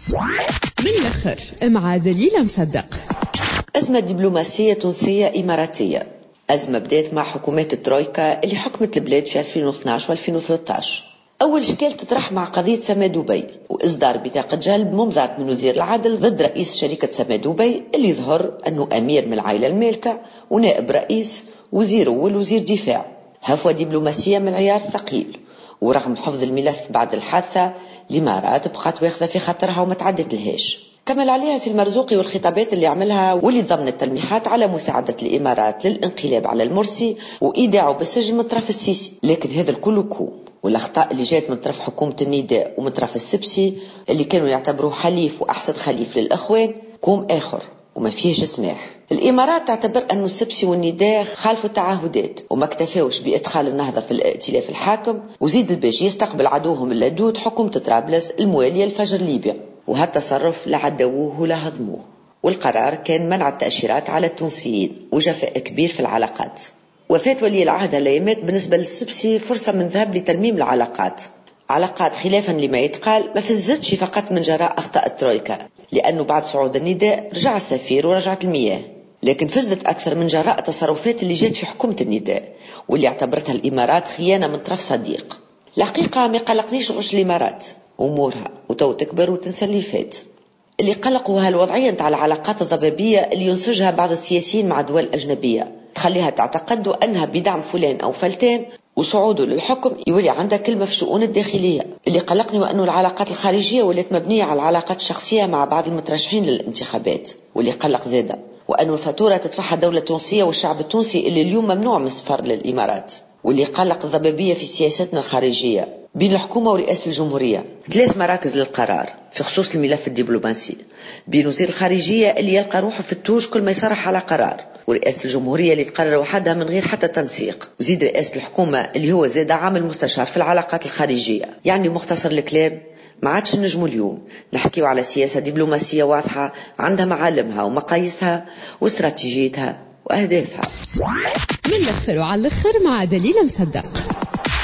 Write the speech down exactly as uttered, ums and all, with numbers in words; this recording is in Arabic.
من الآخر مع دليلة مصدق. أزمة دبلوماسية تونسية إماراتية، أزمة بدأت مع حكومات الترويكا اللي حكمت البلاد في ألفين واثني عشر و ألفين وثلاثة عشر. أول إشكال تطرح مع قضية سما دبي وإصدار بطاقة جلب ممضاة من وزير العدل ضد رئيس شركة سما دبي اللي ظهر أنه أمير من العائلة المالكة ونائب رئيس وزير أول وزير دفاع. هفوة دبلوماسية من العيار الثقيل، ورغم حفظ الملف بعد الحادثة الإمارات بقات واخذة في خطرها وما تعدت الهاش. كمل عليها سي المرزوقي والخطابات اللي عملها واللي ضمن التلميحات على مساعدة الإمارات للانقلاب على المرسي وإيداعه بالسجن من طرف السيسي. لكن هذا الكل كوم، والأخطاء اللي جات من طرف حكومة النداء ومن طرف السبسي اللي كانوا يعتبروه حليف وأحسن خليف للأخوان كوم آخر وما فيهش سماح. الإمارات تعتبر أن السبسي والنداء خالفوا التعهدات وما اكتفاوش بإدخال النهضة في الائتلاف الحاكم، وزيد الباش يستقبل عدوهم اللدود حكومة طرابلس الموالية لفجر ليبيا، وهالتصرف لا عدووه ولا هضموه. والقرار كان منع التأشيرات على التونسيين وجفاء كبير في العلاقات. وفاة ولي العهد الايامات بالنسبة للسبسي فرصة من ذهب لترميم العلاقات، علاقات خلافا لما يتقال ما فزتش فقط من جراء أخطاء الترويكا، لأنه بعد صعود النداء رجع السفير ورجعت المياه، لكن فزت أكثر من جراء تصرفات اللي جات في حكومة النداء واللي اعتبرتها الإمارات خيانة من طرف صديق. الحقيقة ما قلقنيش غش الإمارات أمورها وتو تكبر وتنسى اللي فات. اللي قلقوا هالوضعية نتاع العلاقات الضبابية اللي ينسجها بعض السياسيين مع دول أجنبية تخليها تعتقد أنها بدعم فلان أو فلتان وصعوده للحكم يولي عندها كلمة في الشؤون الداخلية. اللي قلقني وأنه العلاقات الخارجية ولات مبنية على العلاقات الشخصية مع بعض المترشحين للانتخابات. واللي قلق زادة وأنه الفاتورة تدفعها الدولة التونسية والشعب التونسي اللي اليوم ممنوع من السفر للإمارات. واللي قلق الضبابية في سياستنا الخارجية بين الحكومة ورئاسة الجمهورية، ثلاث مراكز للقرار في خصوص الملف الدبلوماسي، بين وزير الخارجية اللي يلقى روحه في التوج كل ما يصرح على قرار، ورئاسة الجمهورية اللي تقرر وحدها من غير حتى تنسيق، وزيد رئاسة الحكومة اللي هو زاد عامل مستشار في العلاقات الخارجية. يعني مختصر الكلام ما عادش نجمو اليوم نحكيو على سياسة دبلوماسية واضحة عندها معالمها ومقاييسها واستراتيجيتها وأهدافها. من الآخر وعلى الآخر مع دليلة مصدق.